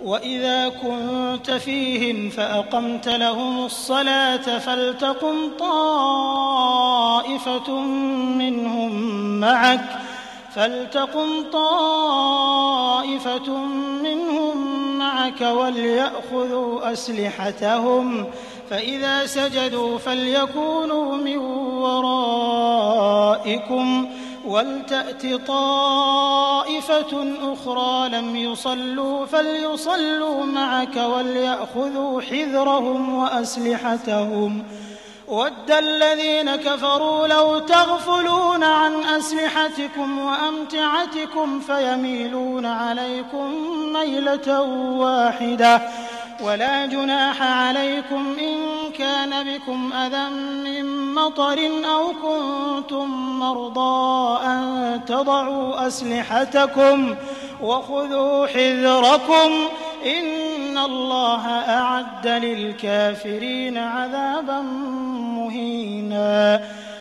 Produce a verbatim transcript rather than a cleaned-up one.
وإذا كنت فيهم فأقمت لهم الصلاة فلتقم طائفة منهم معك فلتقم طائفة منهم معك وليأخذوا أسلحتهم فإذا سجدوا فليكونوا من ورائكم ولتأت طائفة أخرى لم يصلوا فليصلوا معك وليأخذوا حذرهم وأسلحتهم وَدَّ الَّذِينَ كَفَرُوا لَوْ تَغْفُلُونَ عَنْ أَسْلِحَتِكُمْ وَأَمْتِعَتِكُمْ فَيَمِيلُونَ عَلَيْكُمْ مَيْلَةً وَاحِدَةً وَلَا جُنَاحَ عَلَيْكُمْ إِن كَانَ بِكُمْ أَذًى مِّن مَّطَرٍ أَوْ كُنتُم مَّرْضَىٰ أَن تَضَعُوا أَسْلِحَتَكُمْ وَخُذُوا حِذْرَكُمْ إِنَّ اللَّهَ أَعَدَّ لِلْكَافِرِينَ عَذَابًا مُّهِينًا